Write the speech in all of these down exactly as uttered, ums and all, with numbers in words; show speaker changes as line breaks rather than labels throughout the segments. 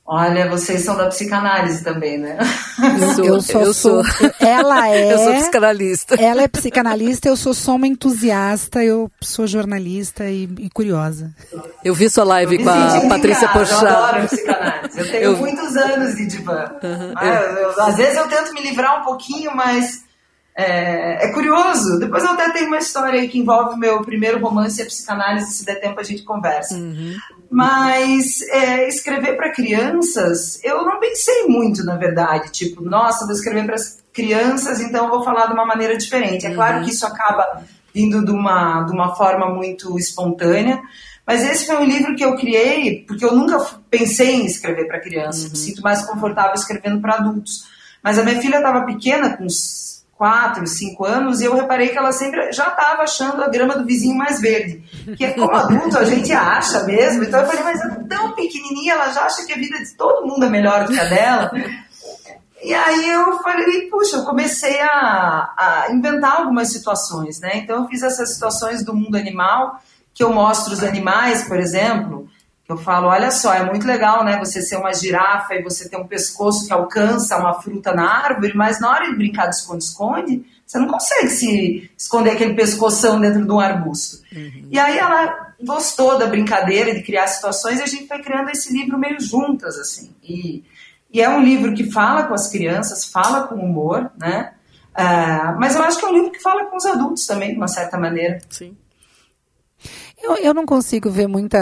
Olha, vocês são da psicanálise também, né?
Eu, sou, eu só
eu
sou.
sou.
Ela é.
Eu sou psicanalista.
Ela é psicanalista, eu sou só uma entusiasta, eu sou jornalista e, e curiosa.
Eu vi sua live com a Patrícia Porchat.
Eu adoro psicanálise. Eu tenho eu... muitos anos de divã. Uhum, ah, eu... Eu, às vezes eu tento me livrar um pouquinho, mas é, é curioso. Depois eu até tenho uma história aí que envolve o meu primeiro romance e a psicanálise. Se der tempo a gente conversa. Uhum. Mas é, escrever para crianças, eu não pensei muito, na verdade. Tipo, nossa, vou escrever para crianças, então eu vou falar de uma maneira diferente. É claro que isso acaba vindo de uma, de uma forma muito espontânea, mas esse foi um livro que eu criei porque eu nunca pensei em escrever para crianças. Uhum. Me sinto mais confortável escrevendo para adultos. Mas a minha filha estava pequena, com uns quatro, cinco anos, e eu reparei que ela sempre já estava achando a grama do vizinho mais verde. Que é como adulto a gente acha mesmo. Então eu falei, mas é tão pequenininha, ela já acha que a vida de todo mundo é melhor do que a dela. E aí eu falei, puxa, eu comecei a, a inventar algumas situações, né? Então eu fiz essas situações do mundo animal, que eu mostro os animais, por exemplo, que eu falo, olha só, é muito legal, né, você ser uma girafa e você ter um pescoço que alcança uma fruta na árvore, mas na hora de brincar de esconde-esconde, você não consegue se esconder aquele pescoção dentro de um arbusto. Uhum. E aí ela gostou da brincadeira, de criar situações, e a gente foi criando esse livro meio juntas, assim. E, e é um livro que fala com as crianças, fala com humor, né? Uh, mas eu acho que é um livro que fala com os adultos também, de uma certa maneira.
Sim.
Eu, eu não consigo ver muita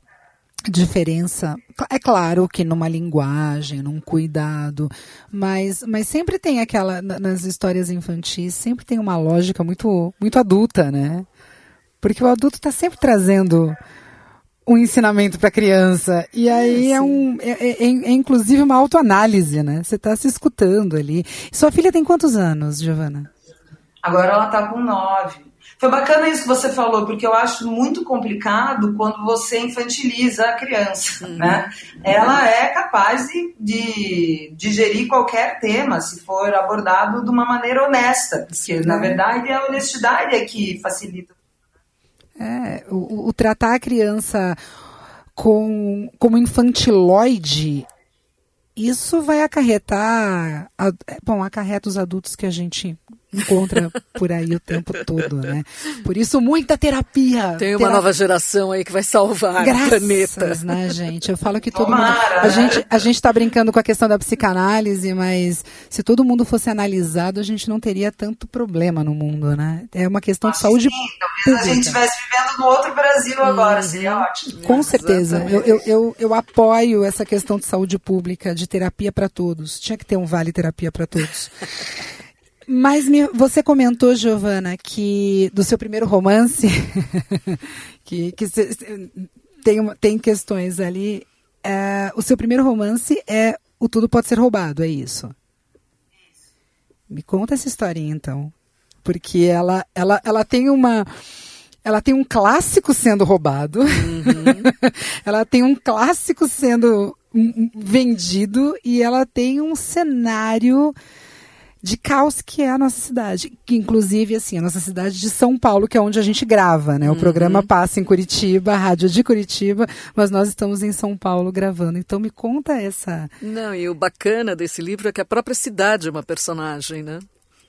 diferença. É claro que numa linguagem, num cuidado, mas, mas sempre tem aquela, nas histórias infantis, sempre tem uma lógica muito, muito adulta, né? Porque o adulto está sempre trazendo um ensinamento para a criança, e aí é, é um é, é, é inclusive uma autoanálise, né? Você está se escutando ali. Sua filha tem quantos anos, Giovana?
Agora ela está com nove. Foi bacana isso que você falou, porque eu acho muito complicado quando você infantiliza a criança, uhum. né? Ela é capaz de, de digerir qualquer tema, se for abordado de uma maneira honesta, porque, na verdade, a honestidade é que facilita.
É, o, o tratar a criança com, como infantiloide, isso vai acarretar, bom, acarreta os adultos que a gente encontra por aí o tempo todo, né? Por isso, muita terapia.
Tem uma
terapia.
nova geração aí que vai salvar
Graças,
o planeta.
Né, gente? Eu falo que todo Tomara. mundo... A gente, a gente tá brincando com a questão da psicanálise, mas se todo mundo fosse analisado, a gente não teria tanto problema no mundo, né? É uma questão Acho de saúde
sim, talvez a gente estivesse vivendo no outro Brasil agora, uhum. seria ótimo.
Com certeza. Eu, eu, eu, eu apoio essa questão de saúde pública, de terapia para todos. Tinha que ter um vale terapia para todos. Mas me, você comentou, Giovana, que do seu primeiro romance, que, que se, tem, tem questões ali, é, o seu primeiro romance é O Tudo Pode Ser Roubado, é isso?
Isso.
Me conta essa historinha, então. Porque ela, ela, ela tem uma... Ela tem um clássico sendo roubado, uhum. ela tem um clássico sendo vendido e ela tem um cenário de caos que é a nossa cidade, que inclusive, assim, a nossa cidade de São Paulo, que é onde a gente grava, né? O uhum. programa passa em Curitiba, a rádio é de Curitiba, mas nós estamos em São Paulo gravando. Então me conta essa...
Não, e o bacana desse livro é que a própria cidade é uma personagem, né?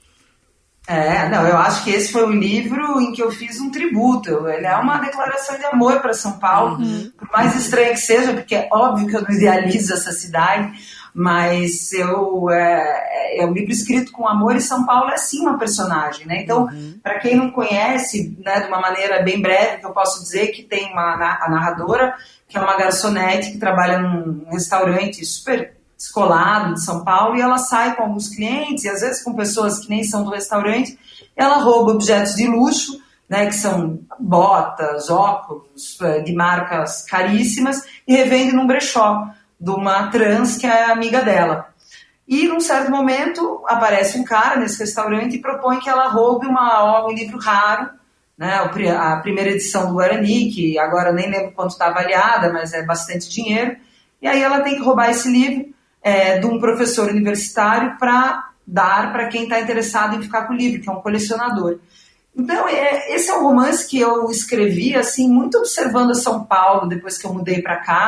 É, não, eu acho que esse foi o livro em que eu fiz um tributo. Ele é uma declaração de amor para São Paulo, uhum. por mais estranho que seja, porque é óbvio que eu não idealizo essa cidade, mas eu, é, é um livro escrito com amor e São Paulo é sim uma personagem, né? Então, uhum. para quem não conhece, né, de uma maneira bem breve, que eu posso dizer que tem uma, a narradora, que é uma garçonete que trabalha num restaurante super descolado de São Paulo, e ela sai com alguns clientes, e às vezes com pessoas que nem são do restaurante, ela rouba objetos de luxo, né, que são botas, óculos, de marcas caríssimas, e revende num brechó de uma trans que é amiga dela. E num certo momento aparece um cara nesse restaurante e propõe que ela roube uma, um livro raro, né, a primeira edição do Guarani, que agora nem lembro quanto está avaliada, mas é bastante dinheiro, e aí ela tem que roubar esse livro É, de um professor universitário para dar para quem está interessado em ficar com o livro, que é um colecionador. Então, é, esse é um romance que eu escrevi, assim, muito observando a São Paulo, depois que eu mudei para cá,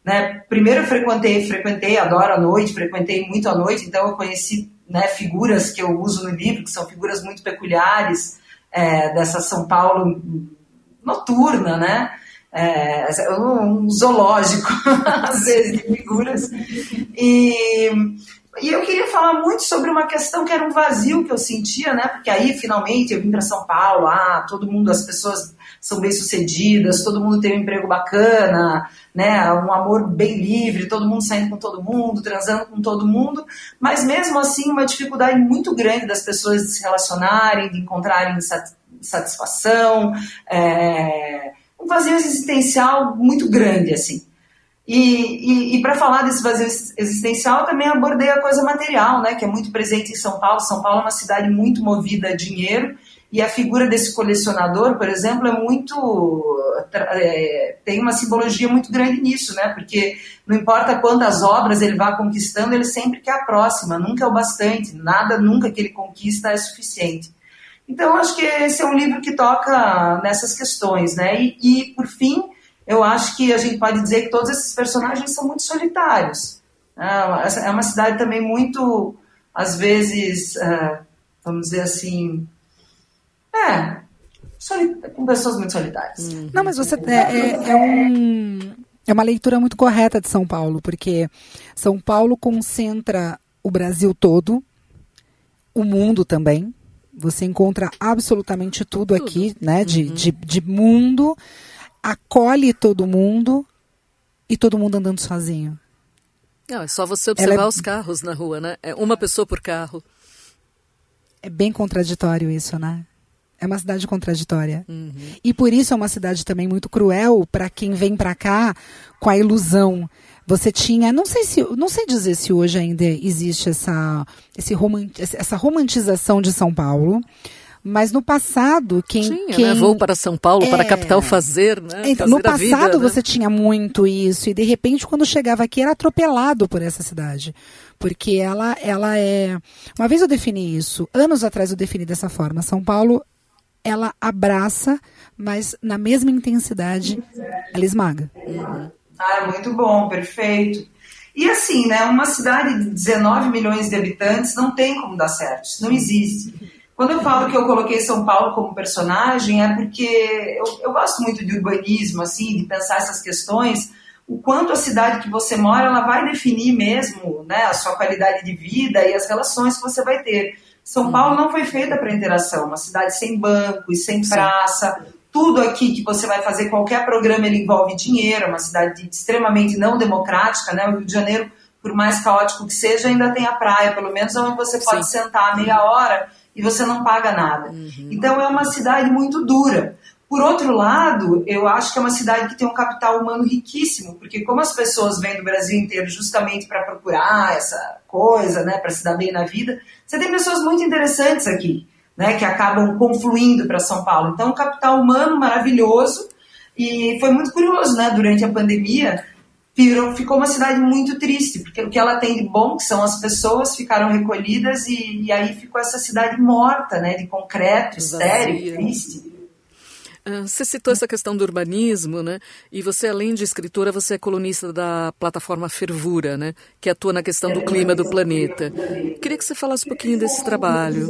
né? Primeiro eu frequentei, frequentei, adoro a noite, frequentei muito a noite, então eu conheci, né, figuras que eu uso no livro, que são figuras muito peculiares é, dessa São Paulo noturna, né? É, um zoológico, às vezes, de figuras. E, e eu queria falar muito sobre uma questão que era um vazio que eu sentia, né? Porque aí, finalmente, eu vim para São Paulo, ah, todo mundo, as pessoas são bem-sucedidas, todo mundo tem um emprego bacana, né? Um amor bem livre, todo mundo saindo com todo mundo, transando com todo mundo, mas mesmo assim, uma dificuldade muito grande das pessoas de se relacionarem, de encontrarem satisfação, é, um vazio existencial muito grande, assim. E, e, e para falar desse vazio existencial, também abordei a coisa material, né, que é muito presente em São Paulo. São Paulo é uma cidade muito movida a dinheiro, e a figura desse colecionador, por exemplo, é muito... É, tem uma simbologia muito grande nisso, né, porque não importa quantas obras ele vá conquistando, ele sempre quer a próxima, nunca é o bastante, nada nunca que ele conquista é suficiente. Então, acho que esse é um livro que toca nessas questões, né? E, e, por fim, eu acho que a gente pode dizer que todos esses personagens são muito solitários. É uma cidade também muito, às vezes, vamos dizer assim, é, com pessoas muito solitárias.
Não, mas você é, é, é, um, é uma leitura muito correta de São Paulo, porque São Paulo concentra o Brasil todo, o mundo também. Você encontra absolutamente tudo, tudo. aqui, né? De, uhum. de, de mundo, acolhe todo mundo e todo mundo andando sozinho.
Não, é só você observar
é...
os carros na rua, né? É uma pessoa por carro.
É bem contraditório isso, né? É uma cidade contraditória.
Uhum.
E por isso é uma cidade também muito cruel para quem vem para cá com a ilusão. Você tinha, não sei se, não sei dizer se hoje ainda existe essa, esse romant, essa romantização de São Paulo, mas no passado quem,
tinha,
quem
né? Vou para São Paulo,
é,
para a capital fazer, né?
Então,
fazer
no passado
vida,
você
né?
tinha muito isso e de repente quando chegava aqui era atropelado por essa cidade, porque ela, ela é. Uma vez eu defini isso, anos atrás eu defini dessa forma. São Paulo, ela abraça, mas na mesma intensidade ela esmaga.
Uhum.
Ah, muito bom, perfeito. E assim, né, uma cidade de dezenove milhões de habitantes não tem como dar certo, isso não existe. Quando eu falo que eu coloquei São Paulo como personagem, é porque eu, eu gosto muito de urbanismo, assim, de pensar essas questões, o quanto a cidade que você mora, ela vai definir mesmo, né, a sua qualidade de vida e as relações que você vai ter. São Paulo não foi feita para interação, uma cidade sem banco e sem praça. Tudo aqui que você vai fazer, qualquer programa, ele envolve dinheiro, é uma cidade extremamente não democrática, né? O Rio de Janeiro, por mais caótico que seja, ainda tem a praia, pelo menos onde você pode Sim. sentar meia hora e você não paga nada. Uhum. Então é uma cidade muito dura. Por outro lado, eu acho que é uma cidade que tem um capital humano riquíssimo, porque como as pessoas vêm do Brasil inteiro justamente para procurar essa coisa, né, para se dar bem na vida, você tem pessoas muito interessantes aqui, né, que acabam confluindo para São Paulo. Então, um capital humano maravilhoso, e foi muito curioso, né, durante a pandemia, virou, ficou uma cidade muito triste, porque o que ela tem de bom, que são as pessoas, ficaram recolhidas, e, e aí ficou essa cidade morta, né, de concreto, estéril, triste.
Você citou essa questão do urbanismo, né? E você, além de escritora, você é colunista da plataforma Fervura, né? Que atua na questão do clima do planeta. Queria que você falasse um pouquinho desse trabalho.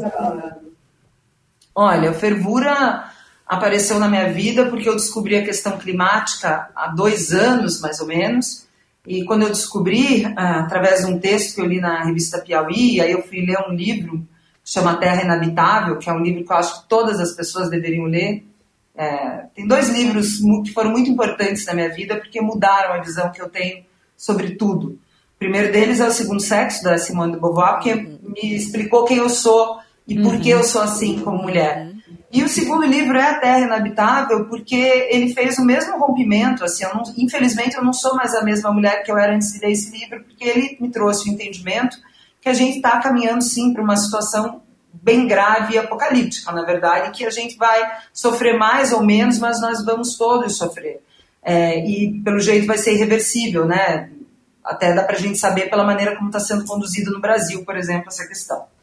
Olha, a Fervura apareceu na minha vida porque eu descobri a questão climática há dois anos, mais ou menos. E quando eu descobri, através de um texto que eu li na revista Piauí, aí eu fui ler um livro que chama Terra Inabitável, que é um livro que eu acho que todas as pessoas deveriam ler. É, tem dois livros que foram muito importantes na minha vida porque mudaram a visão que eu tenho sobre tudo. O primeiro deles é O Segundo Sexo, da Simone de Beauvoir, que me explicou quem eu sou e por que eu sou assim como mulher. E o segundo livro é A Terra Inabitável, porque ele fez o mesmo rompimento. Assim, eu não, infelizmente eu não sou mais a mesma mulher que eu era antes de ler esse livro, porque ele me trouxe o entendimento que a gente está caminhando sim para uma situação bem grave e apocalíptica, na verdade, que a gente vai sofrer mais ou menos, mas nós vamos todos sofrer. É, e, pelo jeito, vai ser irreversível, né? Até dá pra gente saber pela maneira como está sendo conduzido no Brasil, por exemplo, essa questão.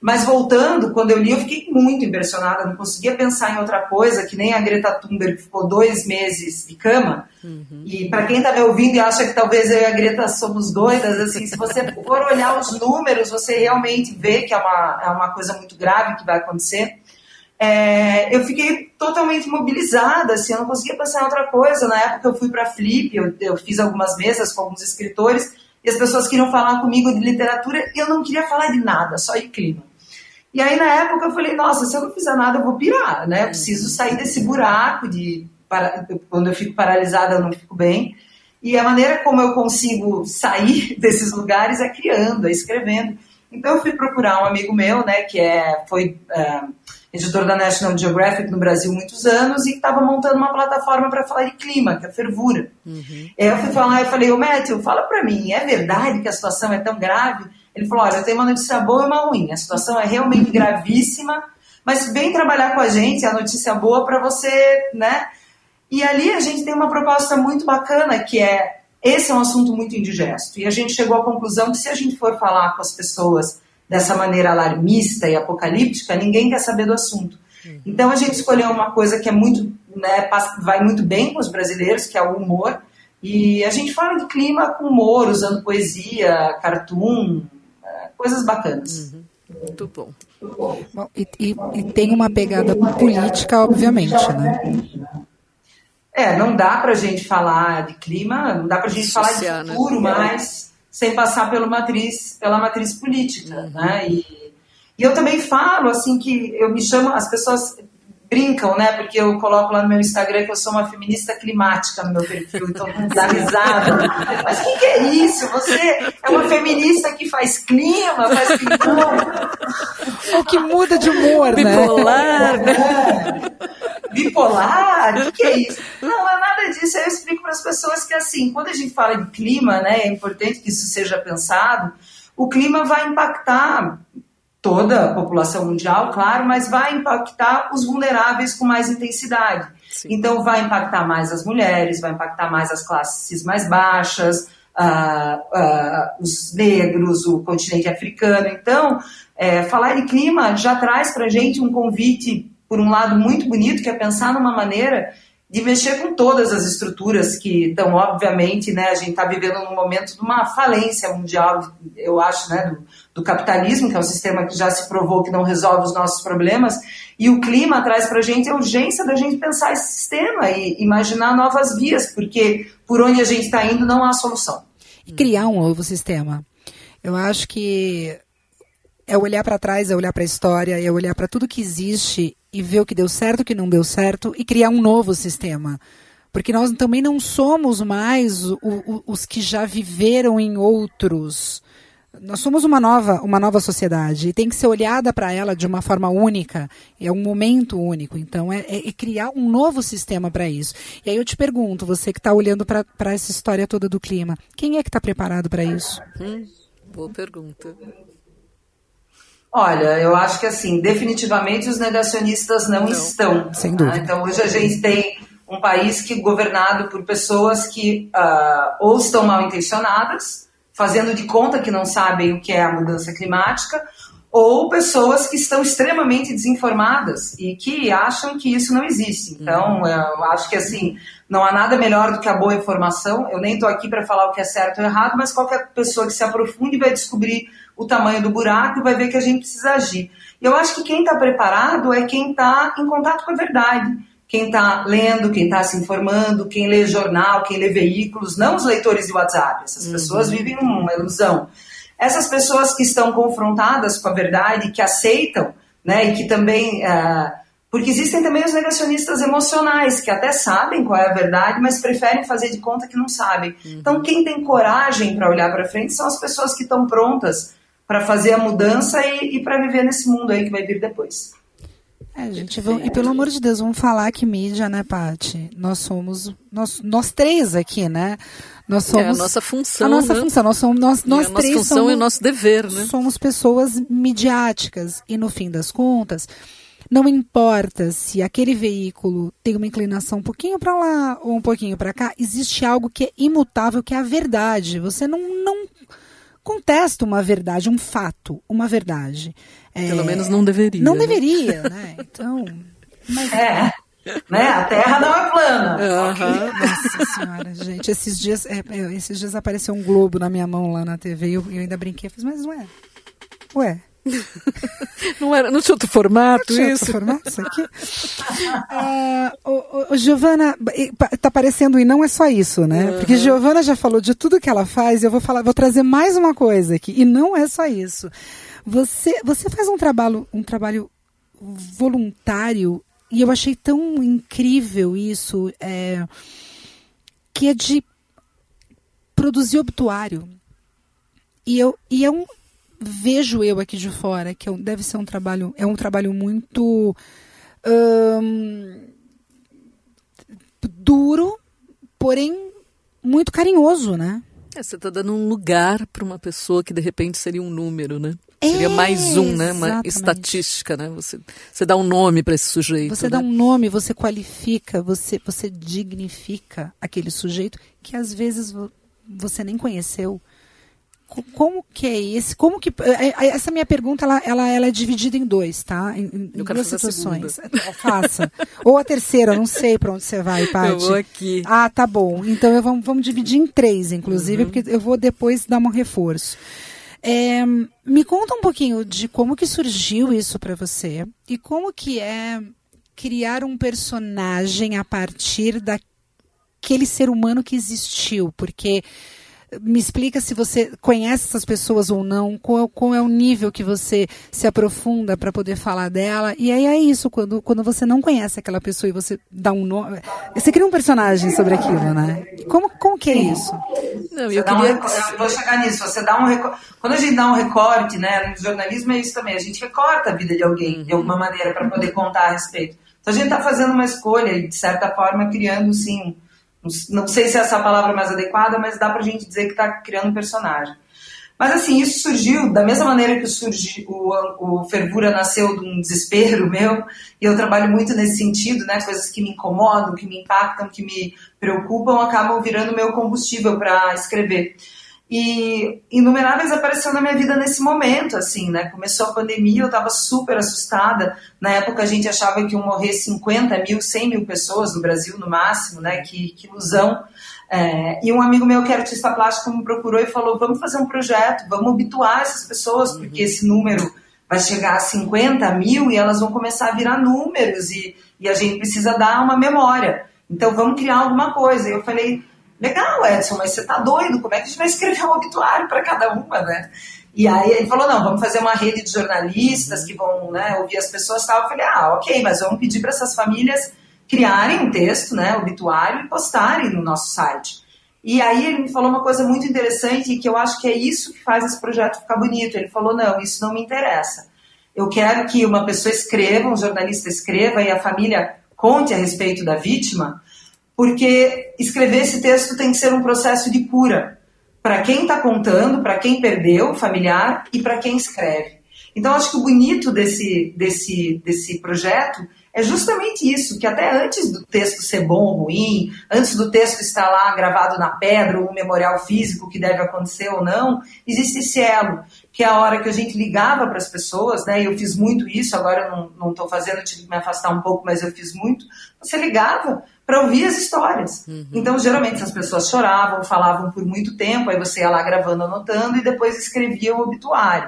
Mas voltando, quando eu li, eu fiquei muito impressionada, não conseguia pensar em outra coisa, que nem a Greta Thunberg, que ficou dois meses de cama. Uhum. E para quem está me ouvindo e acha que talvez eu e a Greta somos doidas, assim, se você for olhar os números, você realmente vê que é uma, é uma coisa muito grave que vai acontecer. É, eu fiquei totalmente mobilizada, assim, eu não conseguia pensar em outra coisa. Na época eu fui para a Flip, eu, eu fiz algumas mesas com alguns escritores, e as pessoas queriam falar comigo de literatura, e eu não queria falar de nada, só de clima. E aí, na época, eu falei, nossa, se eu não fizer nada, eu vou pirar, né? Eu preciso sair desse buraco de... Para... Quando eu fico paralisada, eu não fico bem. E a maneira como eu consigo sair desses lugares é criando, é escrevendo. Então, eu fui procurar um amigo meu, né, que é, foi é, editor da National Geographic no Brasil há muitos anos e estava montando uma plataforma para falar de clima, que é a Fervura. Uhum. Aí eu fui falar e falei, ô Matthew, fala para mim, é verdade que a situação é tão grave? Ele falou, olha, eu tenho uma notícia boa e uma ruim. A situação é realmente gravíssima, mas vem trabalhar com a gente, a notícia boa para você, né? E ali a gente tem uma proposta muito bacana, que é, esse é um assunto muito indigesto. E a gente chegou à conclusão que se a gente for falar com as pessoas dessa maneira alarmista e apocalíptica, ninguém quer saber do assunto. Então a gente escolheu uma coisa que é muito, né, vai muito bem com os brasileiros, que é o humor. E a gente fala de clima com humor, usando poesia, cartoon, coisas bacanas.
Uhum. Muito bom.
Bom e, e, e tem uma pegada política, obviamente, né?
É, não dá pra gente falar de clima, não dá pra gente Social, falar de futuro, né? Mas sem passar pela matriz, pela matriz política, uhum. né? E, e eu também falo, assim, que eu me chamo, as pessoas brincam, né? Porque eu coloco lá no meu Instagram que eu sou uma feminista climática no meu perfil, então não dá risada. Mas o que, que é isso? Você é uma feminista que faz clima, faz clima.
Ou que muda de humor,
bipolar,
né?
né? Bipolar? O que, que é isso? Não, não é nada disso. Aí eu explico para as pessoas que, assim, quando a gente fala de clima, né, é importante que isso seja pensado. O clima vai impactar toda a população mundial, claro, mas vai impactar os vulneráveis com mais intensidade. Sim. Então, vai impactar mais as mulheres, vai impactar mais as classes mais baixas, uh, uh, os negros, o continente africano. Então, é, falar de clima já traz para a gente um convite, por um lado, muito bonito, que é pensar numa maneira de mexer com todas as estruturas que estão, obviamente, né, a gente está vivendo num momento de uma falência mundial, eu acho, né, do, do capitalismo, que é um sistema que já se provou que não resolve os nossos problemas, e o clima traz para a gente a urgência da gente pensar esse sistema e imaginar novas vias, porque por onde a gente está indo não há solução.
E criar um novo sistema. Eu acho que é olhar para trás, é olhar para a história, é olhar para tudo que existe e ver o que deu certo, o que não deu certo e criar um novo sistema. Porque nós também não somos mais o, o, os que já viveram em outros. Nós somos uma nova, uma nova sociedade e tem que ser olhada para ela de uma forma única. É um momento único. Então, é, é, é criar um novo sistema para isso. E aí eu te pergunto, você que está olhando para essa história toda do clima, quem é que está preparado para isso?
Hum, boa pergunta.
Olha, eu acho que assim, definitivamente os negacionistas não, não. estão.
Sem dúvida.
Né? Então hoje a gente tem um país que governado por pessoas que uh, ou estão mal intencionadas, fazendo de conta que não sabem o que é a mudança climática, ou pessoas que estão extremamente desinformadas e que acham que isso não existe. Então, eu acho que assim, não há nada melhor do que a boa informação. Eu nem estou aqui para falar o que é certo ou errado, mas qualquer pessoa que se aprofunde vai descobrir o tamanho do buraco e vai ver que a gente precisa agir. E eu acho que quem está preparado é quem está em contato com a verdade, quem está lendo, quem está se informando, quem lê jornal, quem lê veículos, não os leitores de WhatsApp. Essas uhum. pessoas vivem uma ilusão. Essas pessoas que estão confrontadas com a verdade, que aceitam, né, e que também... Uh, porque existem também os negacionistas emocionais, que até sabem qual é a verdade, mas preferem fazer de conta que não sabem. Uhum. Então, quem tem coragem para olhar para frente são as pessoas que estão prontas para fazer a mudança e, e para viver nesse mundo aí que vai vir depois.
É, gente, vamos, e pelo amor de Deus, vamos falar que mídia, né, Paty? Nós somos, nós, nós três aqui, né? Nós somos,
é a nossa função,
a nossa
né?
função, nós somos, nós, nós
a
três
nossa função
somos,
e o nosso dever, né?
Somos pessoas midiáticas e no fim das contas, não importa se aquele veículo tem uma inclinação um pouquinho para lá ou um pouquinho para cá, existe algo que é imutável, que é a verdade. Você não, não contesta uma verdade, um fato, uma verdade.
Pelo
é,
menos não deveria.
Não
né?
deveria, né? Então... Mas...
É, né? A Terra não é plana.
Uhum. Nossa senhora, gente, esses dias, é, esses dias apareceu um globo na minha mão lá na T V e eu, eu ainda brinquei, falei, mas não é? Ué?
Não, era, não tinha outro formato
não tinha
isso?
Outro formato, isso aqui? uh, o, o, Giovana, tá parecendo, e não é só isso, né? Uhum. Porque Giovana já falou de tudo que ela faz, e eu vou falar, vou trazer mais uma coisa aqui, e não é só isso. Você, você faz um trabalho, um trabalho voluntário, e eu achei tão incrível isso, é, que é de produzir obituário. E, eu, e é um... vejo eu aqui de fora que deve ser um trabalho, é um trabalho muito hum, duro, porém muito carinhoso, né?
É, você está dando um lugar para uma pessoa que de repente seria um número, né?
É,
seria mais um, né? Uma
exatamente.
Estatística, né? Você, você dá um nome para esse sujeito.
Você
né?
dá um nome, você qualifica, você, você dignifica aquele sujeito que às vezes você nem conheceu. Como que é esse? Como que essa minha pergunta ela, ela, ela é dividida em dois, tá? Em, em
Eu
duas situações. Faça. Ou a terceira, eu não sei para onde você vai, Paty.
Eu vou aqui.
Ah, tá bom. Então eu vamos, vamos dividir em três, inclusive, uhum. porque eu vou depois dar um reforço. É, me conta um pouquinho de como que surgiu isso para você e como que é criar um personagem a partir daquele ser humano que existiu, porque me explica se você conhece essas pessoas ou não, qual, qual é o nível que você se aprofunda para poder falar dela. E aí é isso, quando, quando você não conhece aquela pessoa e você dá um nome. Você cria um personagem sobre aquilo, né? Como, como que é isso?
Não, eu, queria... um, eu vou chegar nisso. Você dá um recorte. Quando a gente dá um recorte, né? No jornalismo é isso também. A gente recorta a vida de alguém uhum. de alguma maneira para poder contar a respeito. Então a gente está fazendo uma escolha e, de certa forma, criando, sim. Não sei se essa é a palavra mais adequada, mas dá pra gente dizer que está criando um personagem. Mas assim, isso surgiu da mesma maneira que surgi, o, o Fervura nasceu de um desespero meu, e eu trabalho muito nesse sentido, né? Coisas que me incomodam, que me impactam, que me preocupam, acabam virando meu combustível para escrever. E inumeráveis apareceu na minha vida nesse momento, assim, né? Começou a pandemia, eu estava super assustada. Na época a gente achava que iam morrer cinquenta mil, cem mil pessoas no Brasil, no máximo, né? Que, que ilusão. É, e um amigo meu que é artista plástico me procurou e falou, vamos fazer um projeto, vamos obituar essas pessoas, porque esse número vai chegar a cinquenta mil e elas vão começar a virar números e, e a gente precisa dar uma memória. Então vamos criar alguma coisa. E eu falei... Legal, Edson, mas você tá doido? Como é que a gente vai escrever um obituário para cada uma, né? E aí ele falou, não, vamos fazer uma rede de jornalistas que vão, né, ouvir as pessoas e tal. Eu falei, ah, ok, mas vamos pedir para essas famílias criarem um texto, né, obituário, e postarem no nosso site. E aí ele me falou uma coisa muito interessante e que eu acho que é isso que faz esse projeto ficar bonito. Ele falou, não, isso não me interessa. Eu quero que uma pessoa escreva, um jornalista escreva e a família conte a respeito da vítima, porque escrever esse texto tem que ser um processo de cura para quem está contando, para quem perdeu o familiar e para quem escreve. Então, acho que o bonito desse, desse, desse projeto é justamente isso, que até antes do texto ser bom ou ruim, antes do texto estar lá gravado na pedra ou um memorial físico que deve acontecer ou não, existe esse elo, que é a hora que a gente ligava para as pessoas, né? Eu fiz muito isso, agora eu não estou fazendo, eu tive que me afastar um pouco, mas eu fiz muito. Você ligava para ouvir as histórias. Uhum. Então, geralmente, as pessoas choravam, falavam por muito tempo, aí você ia lá gravando, anotando, e depois escrevia o obituário.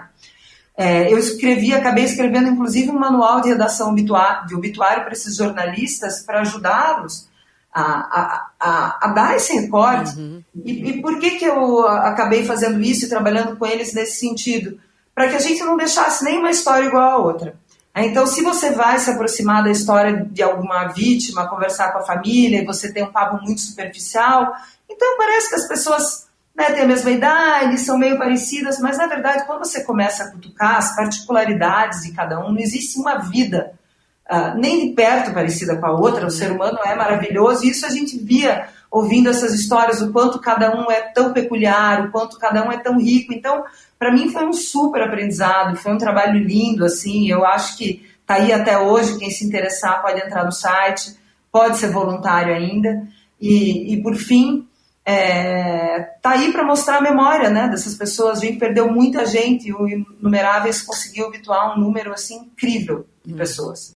É, eu escrevi, acabei escrevendo, inclusive, um manual de redação obituário, de obituário para esses jornalistas, para ajudá-los a, a, a, a dar esse recorte. Uhum. E, e por que, que eu acabei fazendo isso e trabalhando com eles nesse sentido? Para que a gente não deixasse nenhuma história igual a outra. Então, se você vai se aproximar da história de alguma vítima, conversar com a família, e você tem um papo muito superficial, então parece que as pessoas, né, têm a mesma idade, são meio parecidas, mas, na verdade, quando você começa a cutucar as particularidades de cada um, não existe uma vida uh, nem de perto parecida com a outra. O ser humano é maravilhoso, e isso a gente via ouvindo essas histórias, o quanto cada um é tão peculiar, o quanto cada um é tão rico. Então, para mim foi um super aprendizado, foi um trabalho lindo, assim, eu acho que está aí até hoje, quem se interessar pode entrar no site, pode ser voluntário ainda, e, e por fim, é, tá aí para mostrar a memória, né, dessas pessoas. A gente perdeu muita gente, o Inumeráveis conseguiu habituar um número assim incrível de pessoas.